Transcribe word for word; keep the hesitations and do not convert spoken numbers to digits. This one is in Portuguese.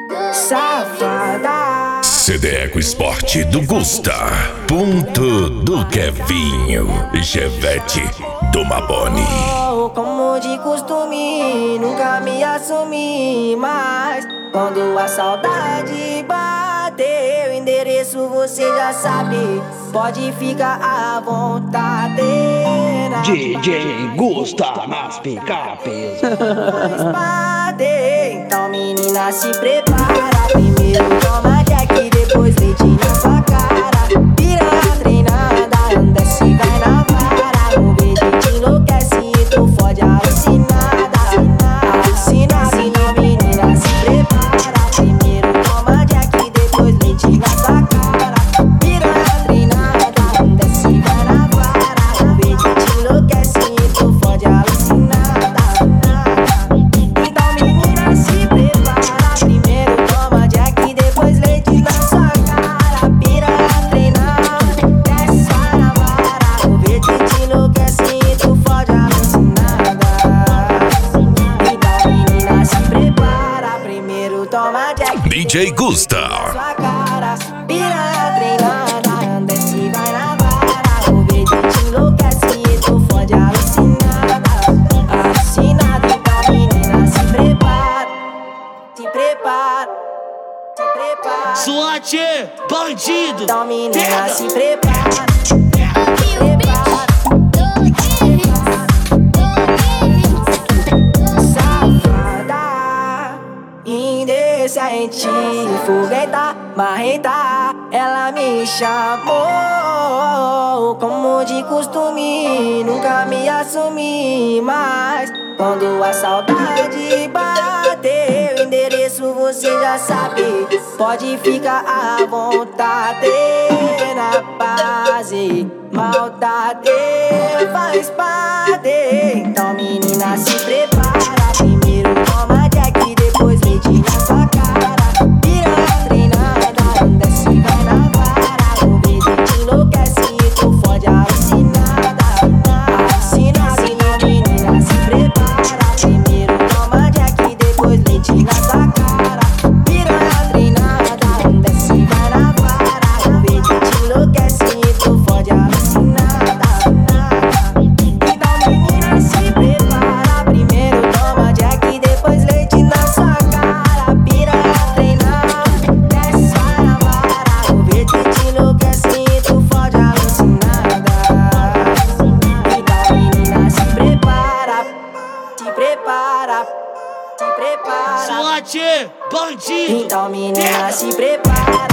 Safada. Cedeco Esporte do Gusta, ponto do Kevinho, Chevette do Maboni. Como de costume, nunca me assumi, mas quando a saudade bateu, endereço você já sabe, pode ficar à vontade. D J Gusta nas picapes. Então menina se prepara, primeiro toma Jack, depois leite na sua cara. Piranha treinada, anda se vai na vara. O beijo te enlouquece e tu fode alucinada. Alucinada, então menina se prepara, primeiro toma Jack, depois leite na sua cara. Piranha treinada, anda se vai na vara. O beijo te enlouquece e tu fode alucinada. D J Gusta. Sua cara, piranha treinada, anda se vai na vara. O beijo te enlouquece e tu fode alucinada. Alucinada, então menina se prepara, se prepara, se prepara. SWAT, bandido. Então menina se prepara. Indecente, fogueta, marreta, ela me chamou. Como de costume, nunca me assumi, mas quando a saudade bateu, endereço você já sabe, pode ficar à vontade. Na base, maldade faz parte. Então menina se prepara, primeiro toma Jack, depois leite na sua cara. Piranha treinada, anda se vai na vara. O beijo te enlouquece e tu fode alucinada. Alucinada, então menina se prepara, primeiro toma Jack, depois leite na sua cara. Piranha treinada, anda se vai na vara. O beijo te enlouquece e tu fode alucinada. Então menina se prepara, primeiro toma Jack, depois leite na sua cara. Piranha treinada, desce vai na vara. O beijo te enlouquece e tu fode alucinada. Então menina se prepara, se prepara, se prepara. SWAT, bandido. Então menina se prepara.